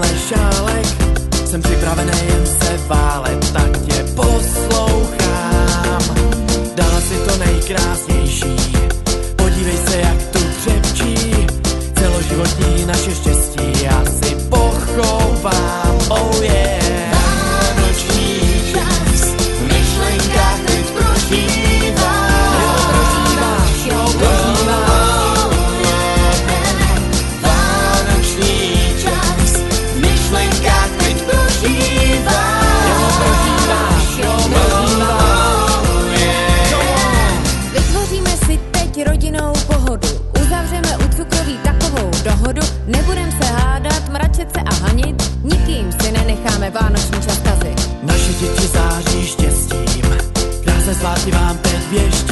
ale šálek. Jsem připravený jen se válet, tak tě poslouchám. Dala si to nejkrásnější, podívej se, jak tu křepčí. Celoživotní naše štěstí já si pochovám, oh yeah. Vánoční čas v myšlenkách teď prožívám. Vánoční čas v myšlenkách teď prožívám. Vytvoříme si teď rodinou pohodu, uzavřeme u cukroví takovou dohodu. Nebudem se hádat, mračet se a hanit, nikým si nenecháme vánoční čas kazit. Naše děti září štěstím, krásné svátky vám teď věštím.